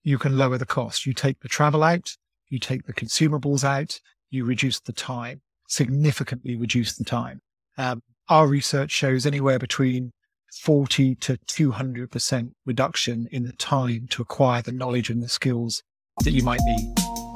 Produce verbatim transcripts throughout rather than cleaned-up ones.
you can lower the cost. You take the travel out, you take the consumables out, you reduce the time, significantly reduce the time. Um, our research shows anywhere between forty to two hundred percent reduction in the time to acquire the knowledge and the skills that you might need.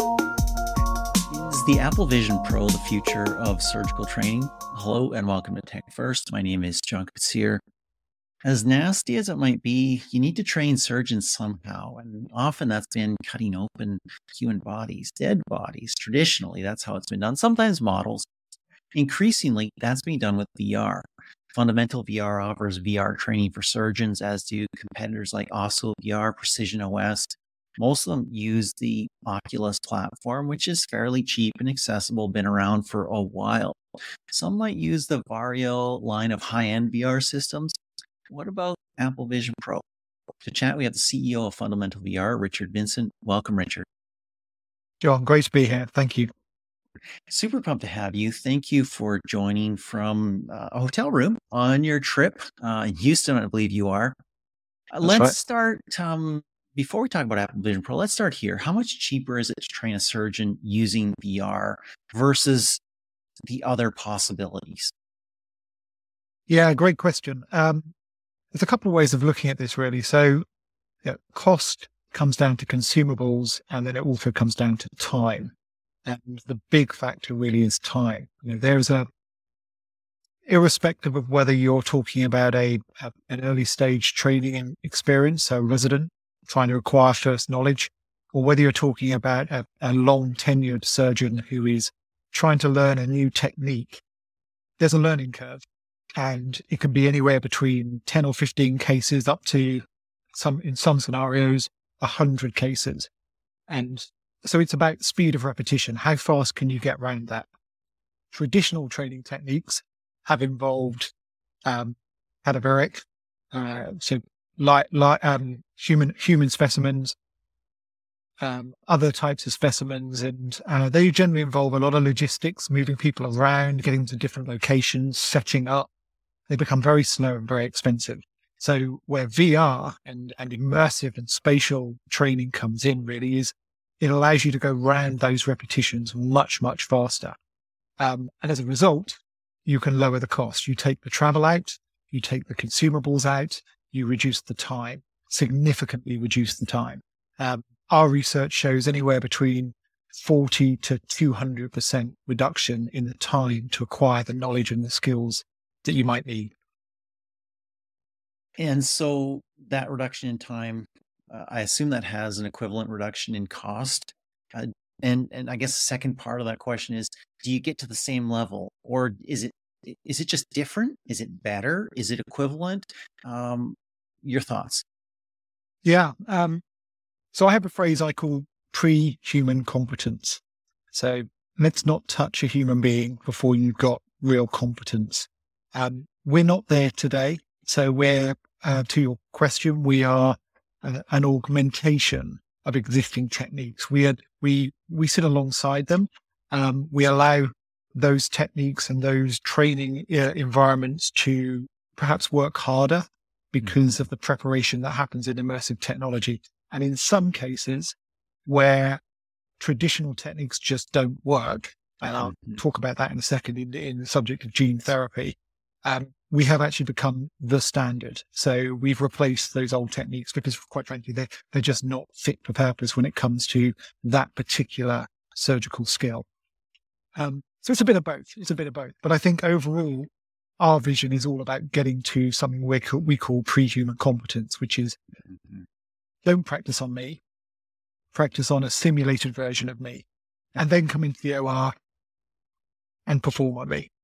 Is the Apple Vision Pro the future of surgical training? Hello and welcome to Tech First. My name is John Katsir. As nasty as it might be, you need to train surgeons somehow, and often that's been cutting open human bodies, dead bodies. Traditionally, that's how it's been done. Sometimes models. Increasingly, that's being done with V R. Fundamental V R offers V R training for surgeons, as do competitors like Osso V R, Precision O S. Most of them use the Oculus platform, which is fairly cheap and accessible, been around for a while. Some might use the Vario line of high-end V R systems. What about Apple Vision Pro? To chat, we have the C E O of Fundamental V R, Richard Vincent. Welcome, Richard. John, great to be here. Thank you. Super pumped to have you. Thank you for joining from uh, a hotel room on your trip uh, in Houston, I believe you are. Uh, let's right. start, um, before we talk about Apple Vision Pro, let's start here. How much cheaper is it to train a surgeon using V R versus the other possibilities? Yeah, great question. Um, there's a couple of ways of looking at this, really. So yeah, cost comes down to consumables, and then it also comes down to time. And the big factor really is time. You know, there's a, irrespective of whether you're talking about a, a an early stage training experience, so resident trying to acquire first knowledge, or whether you're talking about a, a long tenured surgeon who is trying to learn a new technique, there's a learning curve. And it can be anywhere between ten or fifteen cases up to some, in some scenarios, one hundred cases. And so it's about speed of repetition. How fast can you get around that? Traditional training techniques have involved um, cadaveric, uh, so like, like um, human human specimens, um, other types of specimens, and uh, they generally involve a lot of logistics, moving people around, getting to different locations, setting up. They become very slow and very expensive. So where V R and, and immersive and spatial training comes in really is it allows you to go round those repetitions much, much faster. Um, and as a result, you can lower the cost. You take the travel out, you take the consumables out, you reduce the time, significantly reduce the time. Um, our research shows anywhere between forty to two hundred percent reduction in the time to acquire the knowledge and the skills that you might need. And so that reduction in time, uh, I assume that has an equivalent reduction in cost. Uh, and and I guess the second part of that question is, do you get to the same level, or is it is it just different? Is it better? Is it equivalent? Um, your thoughts? Yeah. Um, so I have a phrase I call pre-human competence. So let's not touch a human being before you've got real competence. Um, we're not there today. So we're, uh, to your question, we are uh, an augmentation of existing techniques. We are, we, we sit alongside them. Um, we allow those techniques and those training uh, environments to perhaps work harder because of the preparation that happens in immersive technology. And in some cases where traditional techniques just don't work, and I'll talk about that in a second in, in the subject of gene therapy, um, we have actually become the standard. So we've replaced those old techniques because, quite frankly, they're, they're just not fit for purpose when it comes to that particular surgical skill. Um, so it's a bit of both. It's a bit of both. But I think overall, our vision is all about getting to something we call, we call pre-human competence, which is don't practice on me, practice on a simulated version of me, and then come into the O R and perform on me.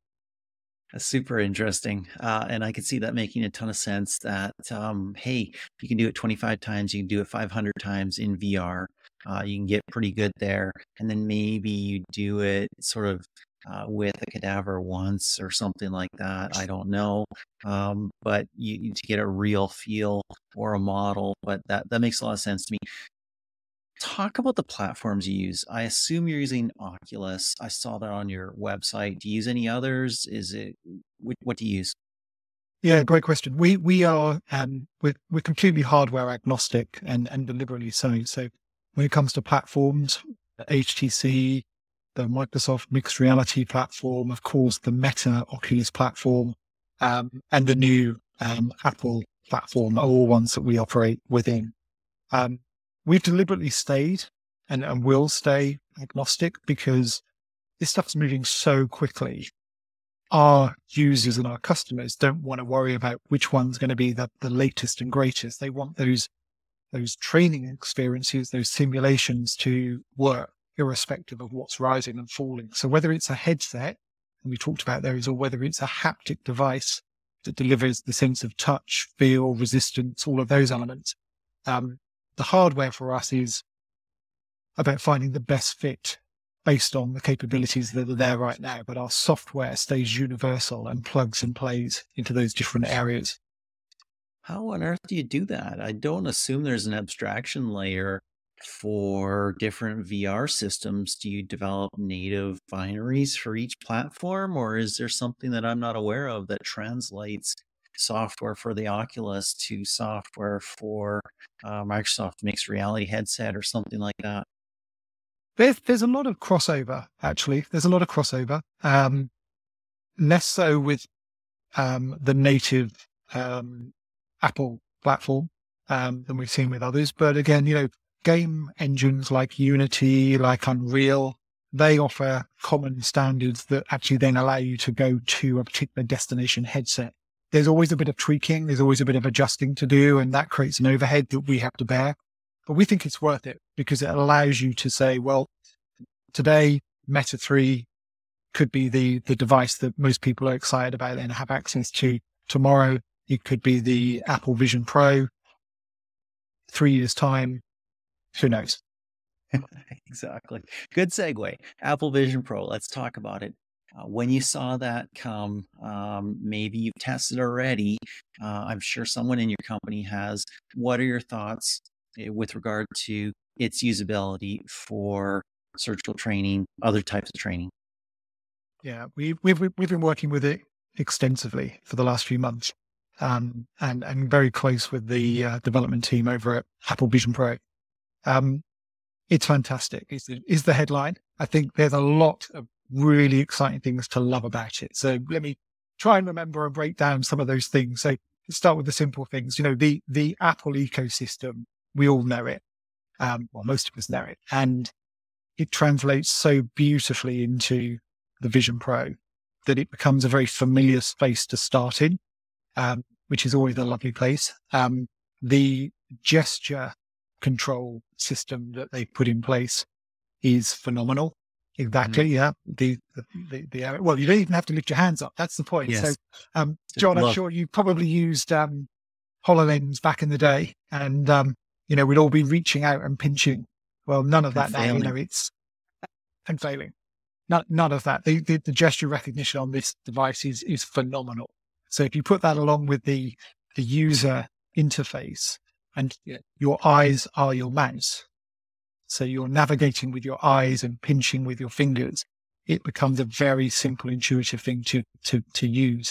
That's super interesting. Uh, and I can see that making a ton of sense that, um, hey, you can do it twenty-five times, you can do it five hundred times in V R. Uh, you can get pretty good there. And then maybe you do it sort of uh, with a cadaver once or something like that. I don't know. Um, but you, you to get a real feel or a model, but that, that makes a lot of sense to me. Talk about the platforms you use. I assume you're using Oculus. I saw that on your website. Do you use any others? Is it, what, what do you use? Yeah, great question. We we are um, we're we're completely hardware agnostic and and deliberately so. So when it comes to platforms, H T C, the Microsoft mixed reality platform, of course, the Meta Oculus platform, um, and the new um, Apple platform are all ones that we operate within. Um, we've deliberately stayed and, and will stay agnostic because this stuff's moving so quickly. Our users and our customers don't want to worry about which one's going to be the, the latest and greatest. They want those those training experiences, those simulations to work irrespective of what's rising and falling. So whether it's a headset, and we talked about those, or whether it's a haptic device that delivers the sense of touch, feel, resistance, all of those elements, um, the hardware for us is about finding the best fit based on the capabilities that are there right now, but our software stays universal and plugs and plays into those different areas. How on earth do you do that? I don't assume there's an abstraction layer for different V R systems. Do you develop native binaries for each platform, or is there something that I'm not aware of that translates software for the Oculus to software for uh, Microsoft mixed reality headset or something like that? There's, there's a lot of crossover, actually. There's a lot of crossover. Um, less so with um, the native um, Apple platform um, than we've seen with others. But again, you know, game engines like Unity, like Unreal, they offer common standards that actually then allow you to go to a particular destination headset. There's always a bit of tweaking. There's always a bit of adjusting to do, and that creates an overhead that we have to bear. But we think it's worth it because it allows you to say, well, today, Meta three could be the, the device that most people are excited about and have access to. Tomorrow, it could be the Apple Vision Pro. Three years' time, who knows? Exactly. Good segue. Apple Vision Pro. Let's talk about it. Uh, when you saw that come, um, maybe you've tested already. Uh, I'm sure someone in your company has. What are your thoughts with regard to its usability for surgical training, other types of training? Yeah, we, we've we've been working with it extensively for the last few months, um, and and very close with the uh, development team over at Apple Vision Pro. Um, it's fantastic. Is the, is the headline? I think there's a lot of really exciting things to love about it. So let me try and remember and break down some of those things. So let's start with the simple things. You know, the the Apple ecosystem. We all know it. Um, well, most of us know it, and it translates so beautifully into the Vision Pro that it becomes a very familiar space to start in, um, which is always a lovely place. Um, the gesture control system that they put in place is phenomenal. Exactly. Mm. Yeah. The, the, the, the, well, you don't even have to lift your hands up. That's the point. Yes. So, um, John, I'm sure you probably used, um, HoloLens back in the day, and, um, you know, we'd all be reaching out and pinching. Well, none of that now, you know, it's, and failing. None, none of that. The, the, the gesture recognition on this device is, is phenomenal. So if you put that along with the, the user interface, and your eyes are your mouse, so you're navigating with your eyes and pinching with your fingers, it becomes a very simple, intuitive thing to, to, to use.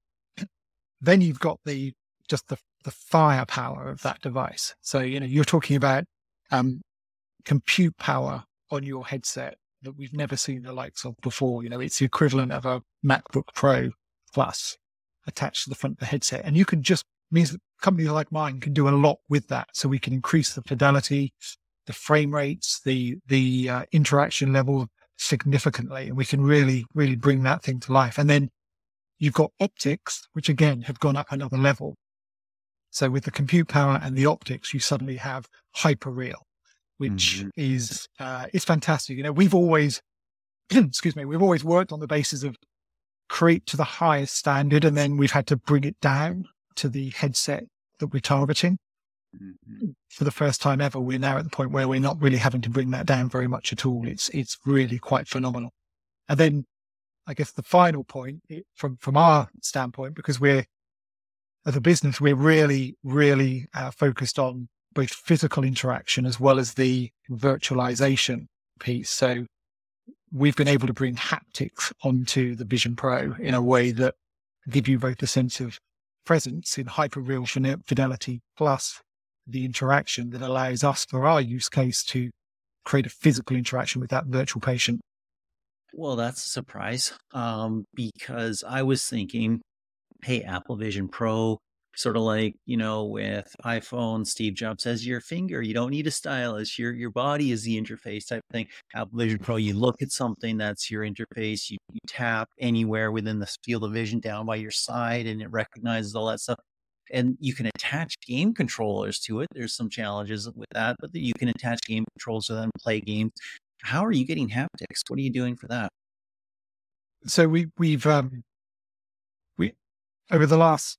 Then you've got the, just the, the firepower of that device. So, you know, you're talking about, um, compute power on your headset that we've never seen the likes of before. You know, it's the equivalent of a MacBook Pro Plus attached to the front of the headset. And you can just, means that companies like mine can do a lot with that. So we can increase the fidelity, the frame rates, the, the uh, interaction level significantly. And we can really, really bring that thing to life. And then you've got optics, which again have gone up another level. So with the compute power and the optics, you suddenly have hyperreal, which mm-hmm. is, uh, it's fantastic. You know, we've always, excuse me, we've always worked on the basis of create to the highest standard, and then we've had to bring it down to the headset that we're targeting. Mm-hmm. For the first time ever, we're now at the point where we're not really having to bring that down very much at all. It's, it's really quite phenomenal. And then I guess the final point it, from, from our standpoint, because we're, as a business, we're really, really uh, focused on both physical interaction as well as the virtualization piece. So we've been able to bring haptics onto the Vision Pro in a way that give you both a sense of presence in hyper real fidelity plus the interaction that allows us for our use case to create a physical interaction with that virtual patient. Well, that's a surprise, um, because I was thinking, hey, Apple Vision Pro, sort of like, you know, with iPhone, Steve Jobs says your finger, you don't need a stylus, your your body is the interface type thing. Apple Vision Pro, you look at something, that's your interface, you, you tap anywhere within the field of vision down by your side and it recognizes all that stuff. And you can attach game controllers to it. There's some challenges with that, but you can attach game controllers to them, play games. How are you getting haptics? What are you doing for that? So we we've um, we over the last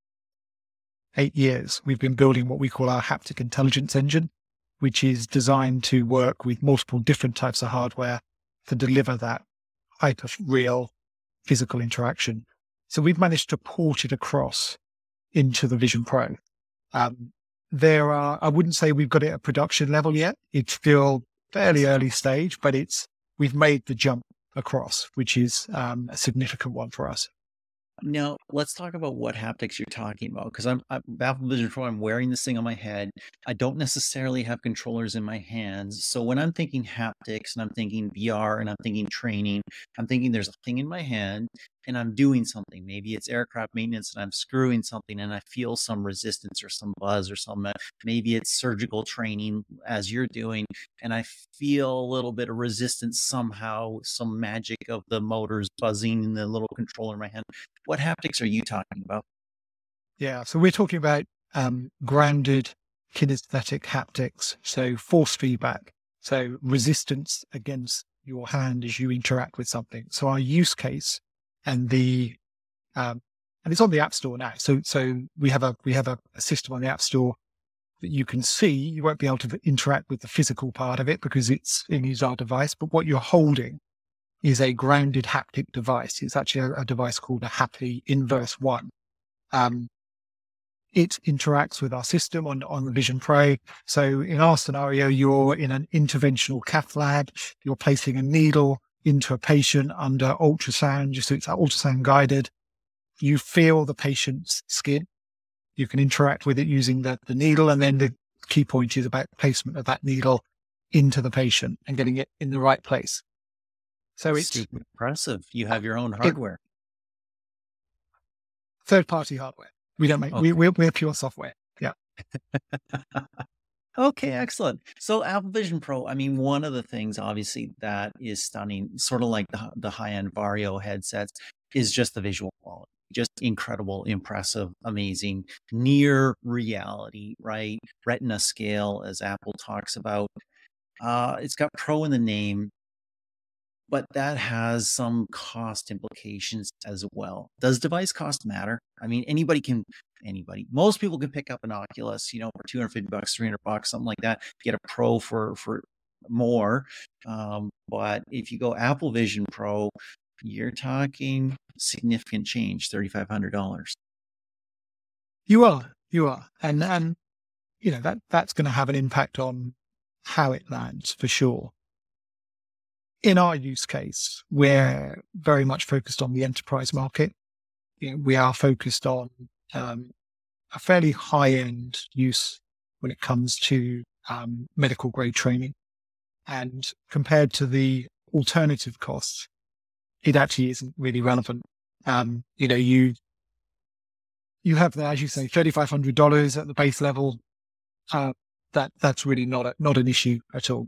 eight years we've been building what we call our haptic intelligence engine, which is designed to work with multiple different types of hardware to deliver that hyper real physical interaction. So we've managed to port it across into the Vision Pro. Um, there are, I wouldn't say we've got it at production level yet. It's still fairly early stage, but it's, we've made the jump across, which is um, a significant one for us. Now, let's talk about what haptics you're talking about, because I'm, I'm Apple Vision Pro, I'm wearing this thing on my head. I don't necessarily have controllers in my hands. So when I'm thinking haptics and I'm thinking V R and I'm thinking training, I'm thinking there's a thing in my hand and I'm doing something. Maybe it's aircraft maintenance and I'm screwing something and I feel some resistance or some buzz or some, maybe it's surgical training as you're doing. And I feel a little bit of resistance somehow, some magic of the motors buzzing in the little controller in my hand. What haptics are you talking about? Yeah, so we're talking about um, grounded kinesthetic haptics, so force feedback, so resistance against your hand as you interact with something. So our use case and the um, and it's on the App Store now. So so we have a we have a, a system on the App Store that you can see. You won't be able to interact with the physical part of it because it's in our device, but what you're holding is a grounded haptic device. It's actually a, a device called a Happy Inverse One. Um, it interacts with our system on, on the Vision Pro. So in our scenario, you're in an interventional cath lab. You're placing a needle into a patient under ultrasound, just so it's ultrasound guided. You feel the patient's skin. You can interact with it using the, the needle. And then the key point is about placement of that needle into the patient and getting it in the right place. So it's super impressive. You have your own hardware. Third party hardware. We don't make, okay. we, we're, we're pure software. Yeah. Okay, excellent. So Apple Vision Pro, I mean, one of the things obviously that is stunning, sort of like the, the high-end Vario headsets, is just the visual quality. Just incredible, impressive, amazing, near reality, right? Retina scale, as Apple talks about. Uh, it's got Pro in the name, but that has some cost implications as well. Does device cost matter? I mean, anybody can, anybody, most people can pick up an Oculus, you know, for two hundred fifty bucks, three hundred bucks, something like that, get a Pro for, for more. Um, but if you go Apple Vision Pro, you're talking significant change, three thousand five hundred dollars. You are, you are. And, and, you know, that, that's going to have an impact on how it lands for sure. In our use case, we're very much focused on the enterprise market. You know, we are focused on um, a fairly high-end use when it comes to um, medical grade training. And compared to the alternative costs, it actually isn't really relevant. Um, you know, you you have, as you say, three thousand five hundred dollars at the base level. Uh, that that's really not a, not an issue at all.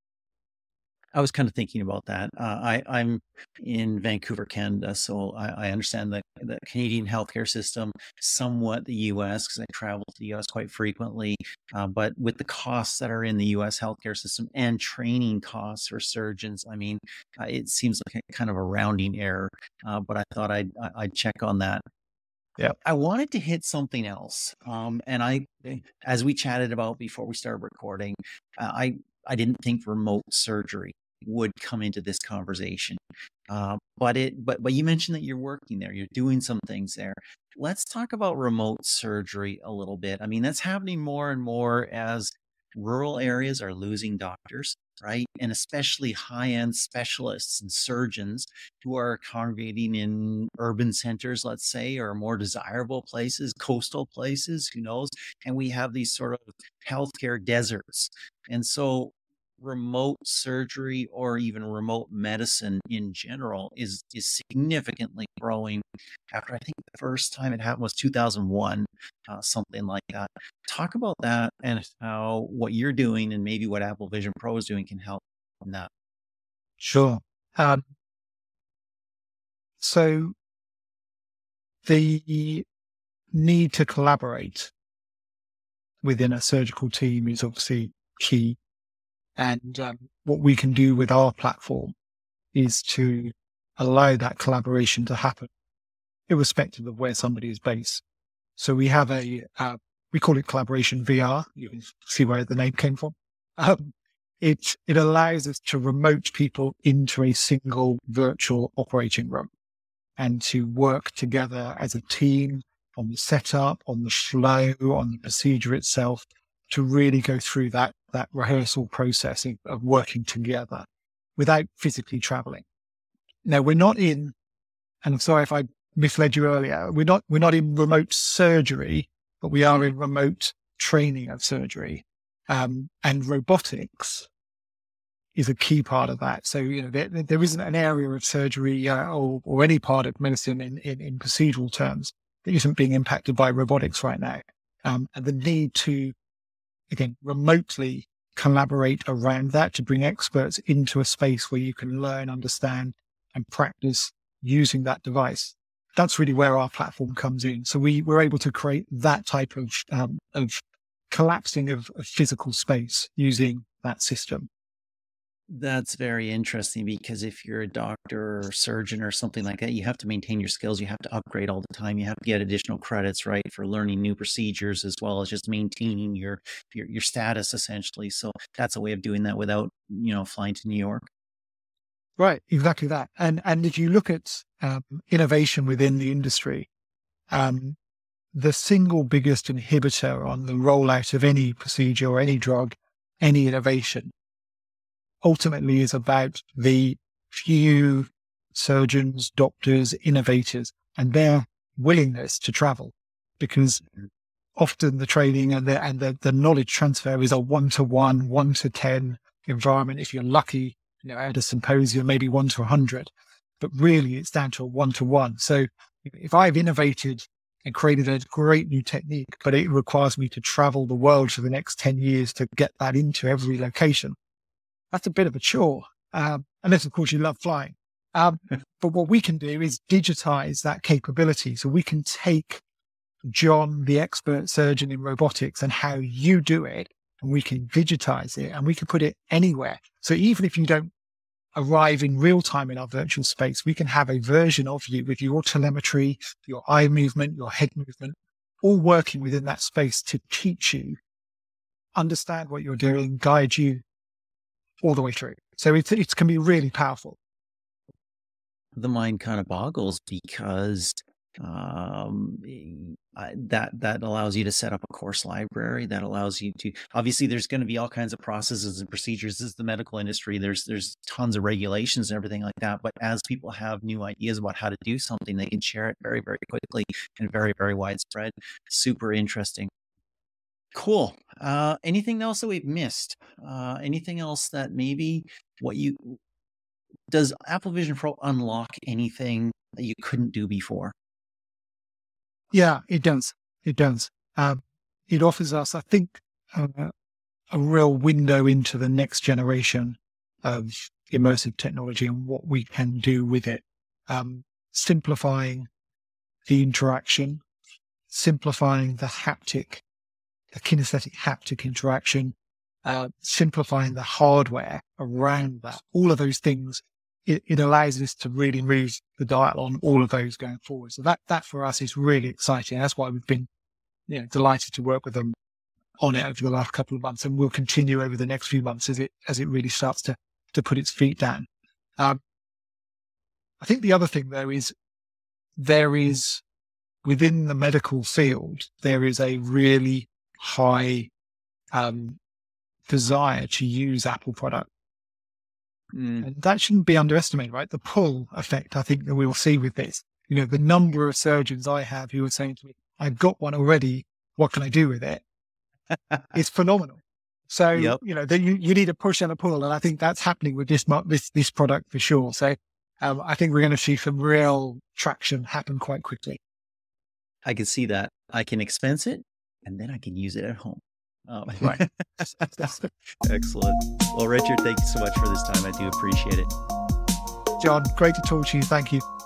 I was kind of thinking about that. Uh, I, I'm in Vancouver, Canada, so I, I understand the, the Canadian healthcare system, somewhat the U S, because I travel to the U S quite frequently. Uh, but with the costs that are in the U S healthcare system and training costs for surgeons, I mean, uh, it seems like a kind of a rounding error. Uh, but I thought I'd, I'd check on that. Yeah, I wanted to hit something else. Um, and I, as we chatted about before we started recording, uh, I I didn't think remote surgery would come into this conversation. Uh, but it, but, but you mentioned that you're working there, you're doing some things there. Let's talk about remote surgery a little bit. I mean, that's happening more and more as rural areas are losing doctors, right? And especially high-end specialists and surgeons who are congregating in urban centers, let's say, or more desirable places, coastal places, who knows? And we have these sort of healthcare deserts. And so remote surgery or even remote medicine in general is is significantly growing. After I think the first time it happened was two thousand one, uh, something like that. Talk about that and how what you're doing and maybe what Apple Vision Pro is doing can help in that. Sure. Um, so the need to collaborate within a surgical team is obviously key. And um, what we can do with our platform is to allow that collaboration to happen, irrespective of where somebody is based. So we have a, uh, we call it Collaboration V R. You can see where the name came from. Um, it, it allows us to remote people into a single virtual operating room and to work together as a team on the setup, on the flow, on the procedure itself, to really go through that, that rehearsal process of, of working together without physically traveling. Now, we're not in, and I'm sorry if I misled you earlier, we're not, we're not in remote surgery, but we are in remote training of surgery. Um, and robotics is a key part of that. So, you know, there, there isn't an area of surgery uh, or, or any part of medicine in, in, in procedural terms that isn't being impacted by robotics right now. Um, and the need to, again, remotely collaborate around that to bring experts into a space where you can learn, understand, and practice using that device. That's really where our platform comes in. So we were able to create that type of, um, of collapsing of, of physical space using that system. That's very interesting because if you're a doctor or surgeon or something like that, you have to maintain your skills. You have to upgrade all the time. You have to get additional credits, right, for learning new procedures as well as just maintaining your your, your status essentially. So that's a way of doing that without, you know, flying to New York. Right, exactly that. And and if you look at um, innovation within the industry, um, the single biggest inhibitor on the rollout of any procedure or any drug, any innovation, ultimately is about the few surgeons, doctors, innovators, and their willingness to travel, because often the training and the and the, the knowledge transfer is a one-to-one, one-to-ten environment. If you're lucky, you know, at a symposium, maybe one to a hundred, but really it's down to a one-to-one. So if I've innovated and created a great new technique, but it requires me to travel the world for the next ten years to get that into every location, that's a bit of a chore. Um, unless, of course, you love flying. Um, but what we can do is digitize that capability. So we can take John, the expert surgeon in robotics, and how you do it, and we can digitize it and we can put it anywhere. So even if you don't arrive in real time in our virtual space, we can have a version of you with your telemetry, your eye movement, your head movement, all working within that space to teach you, understand what you're doing, guide you all the way through. So it, it can be really powerful. The mind kind of boggles because um, I, that that allows you to set up a course library. That allows you to, obviously there's going to be all kinds of processes and procedures. This is the medical industry. There's there's tons of regulations and everything like that. But as people have new ideas about how to do something, they can share it very, very quickly and very, very widespread. Super interesting. Cool. Uh, anything else that we've missed? Uh, anything else that maybe what you, does Apple Vision Pro unlock anything that you couldn't do before? Yeah, it does. It does. Um, it offers us, I think, uh, a real window into the next generation of immersive technology and what we can do with it. Um, simplifying the interaction, simplifying the haptic, the kinesthetic haptic interaction, uh, simplifying the hardware around that. All of those things, it, it allows us to really move the dial on all of those going forward. So that, that for us is really exciting. That's why we've been, you know, delighted to work with them on it over the last couple of months, and we'll continue over the next few months as it, as it really starts to, to put its feet down. Um, I think the other thing though is there is, within the medical field, there is a really high, um, desire to use Apple product. Mm. And that shouldn't be underestimated, right? The pull effect, I think, that we will see with this. You know, the number of surgeons I have who are saying to me, I've got one already, what can I do with it? It's phenomenal. So, Yep. you know, then you, you need a push and a pull. And I think that's happening with this, mo- this, this product for sure. So um, I think we're going to see some real traction happen quite quickly. I can see that. I can expense it and then I can use it at home. Um, Right. Excellent. Well, Richard, thank you so much for this time. I do appreciate it. John, great to talk to you. Thank you.